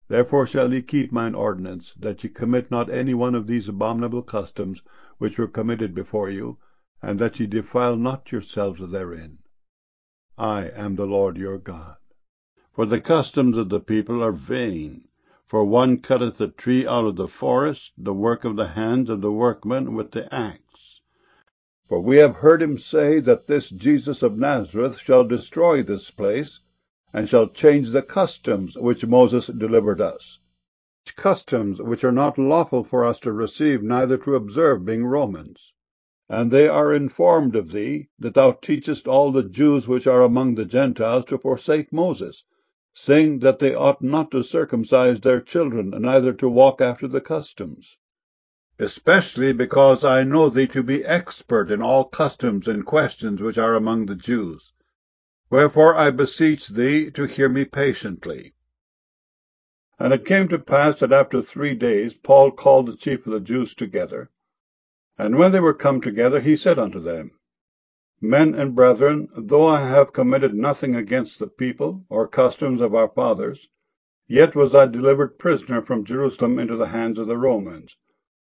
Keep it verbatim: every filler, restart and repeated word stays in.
Therefore shall ye keep mine ordinance, that ye commit not any one of these abominable customs which were committed before you, and that ye defile not yourselves therein. I am the Lord your God. For the customs of the people are vain. For one cutteth a tree out of the forest, the work of the hands of the workmen with the axe. For we have heard him say that this Jesus of Nazareth shall destroy this place, and shall change the customs which Moses delivered us, customs which are not lawful for us to receive, neither to observe, being Romans. And they are informed of thee, that thou teachest all the Jews which are among the Gentiles to forsake Moses, saying that they ought not to circumcise their children, neither to walk after the customs. Especially because I know thee to be expert in all customs and questions which are among the Jews. Wherefore I beseech thee to hear me patiently. And it came to pass that after three days Paul called the chief of the Jews together. And when they were come together, he said unto them, Men and brethren, though I have committed nothing against the people, or customs of our fathers, yet was I delivered prisoner from Jerusalem into the hands of the Romans,